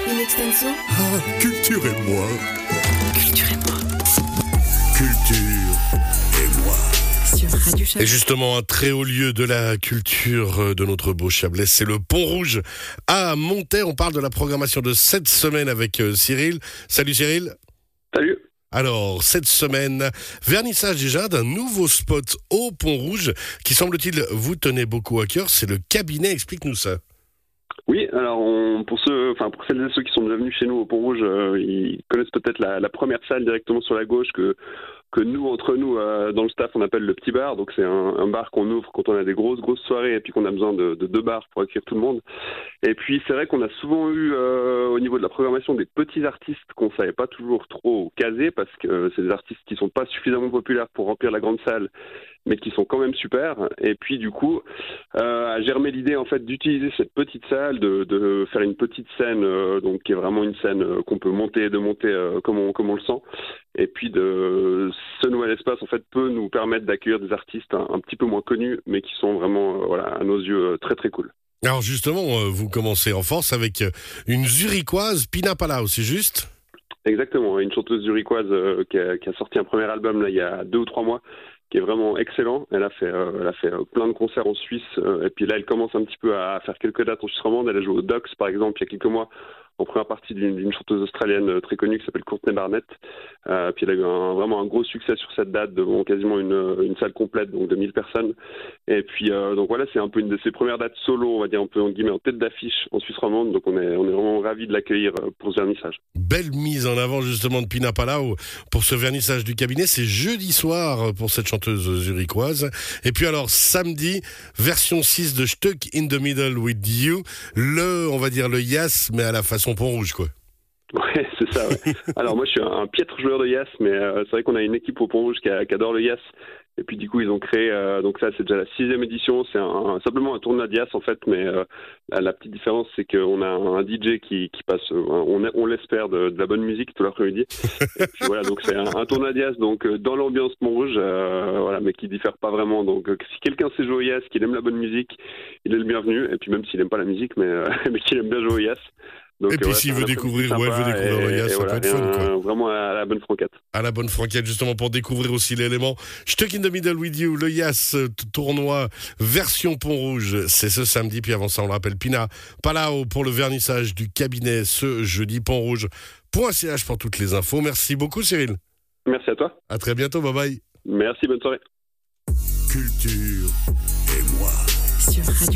Une extension. Ah, culture et moi. Culture et moi. Culture et moi. Sur Radio Chablais. Et justement, un très haut lieu de la culture de notre beau Chablais, c'est le Pont Rouge à Montais. On parle de la programmation de cette semaine avec Cyril. Salut Cyril. Salut. Alors, cette semaine, vernissage déjà d'un nouveau spot au Pont Rouge qui, semble-t-il, vous tenez beaucoup à cœur. C'est le cabinet. Explique-nous ça. Oui, alors pour celles et ceux qui sont déjà venus chez nous au Pont Rouge, ils connaissent peut-être la première salle directement sur la gauche que nous, entre nous, dans le staff, on appelle le petit bar. Donc c'est un bar qu'on ouvre quand on a des grosses soirées et puis qu'on a besoin de deux bars pour accueillir tout le monde. Et puis c'est vrai qu'on a souvent eu au niveau de la programmation des petits artistes qu'on savait pas toujours trop caser parce que c'est des artistes qui sont pas suffisamment populaires pour remplir la grande salle, mais qui sont quand même super. Et puis du coup, a germé l'idée en fait d'utiliser cette petite salle, de faire une petite scène, donc qui est vraiment une scène qu'on peut monter et démonter comme on le sent. Et puis ce nouvel espace en fait peut nous permettre d'accueillir des artistes un petit peu moins connus, mais qui sont vraiment à nos yeux très très cool. Alors justement, vous commencez en force avec une zurichoise, Pina Palau, c'est juste ? Exactement, une chanteuse zurichoise qui a sorti un premier album là, il y a 2 ou 3 mois, qui est vraiment excellent. Elle a fait plein de concerts en Suisse, et puis là elle commence un petit peu à faire quelques dates en Suisse romande. Elle a joué au Docks par exemple il y a quelques mois, en première partie d'une chanteuse australienne très connue qui s'appelle Courtney Barnett. Puis elle a eu vraiment un gros succès sur cette date, devant quasiment une salle complète, donc de 1000 personnes. Et puis donc voilà, c'est un peu une de ses premières dates solo, on va dire un peu en guillemets en tête d'affiche en Suisse romande. Donc on est vraiment ravis de l'accueillir pour ce vernissage. Belle mise en avant justement de Pina Palau pour ce vernissage du cabinet. C'est jeudi soir pour cette chanteuse zurichoise. Et puis alors samedi, version 6 de Stuck in the Middle with You. On va dire le Yass, mais à la façon Pont Rouge, quoi. Ouais, c'est ça, ouais. Alors moi je suis un piètre joueur de Yass, mais c'est vrai qu'on a une équipe au Pont Rouge qui adore le Yass. Et puis du coup ils ont créé, donc ça c'est déjà la 6e édition, c'est simplement un tournoi de Yass en fait, mais la petite différence c'est qu'on a un DJ qui passe, on l'espère, de la bonne musique tout l'après-midi. Et puis voilà, donc c'est un tournoi de Yass, donc dans l'ambiance Pont Rouge, voilà, mais qui diffère pas vraiment. Donc si quelqu'un sait jouer au Yass, qu'il aime la bonne musique, il est le bienvenu. Et puis même s'il aime pas la musique, mais qu'il aime bien jouer au Yass. Donc, et puis s'il veut découvrir le Yass, ça peut être fun, quoi. Vraiment à la bonne franquette. À la bonne franquette, justement, pour découvrir aussi l'élément. Stuck in the Middle with You, le Yass tournoi version Pont Rouge, c'est ce samedi. Puis avant ça, on le rappelle, Pina Palau pour le vernissage du cabinet ce jeudi, pontrouge.ch pour toutes les infos. Merci beaucoup, Cyril. Merci à toi. À très bientôt, bye bye. Merci, bonne soirée. Culture et moi. Sur Radio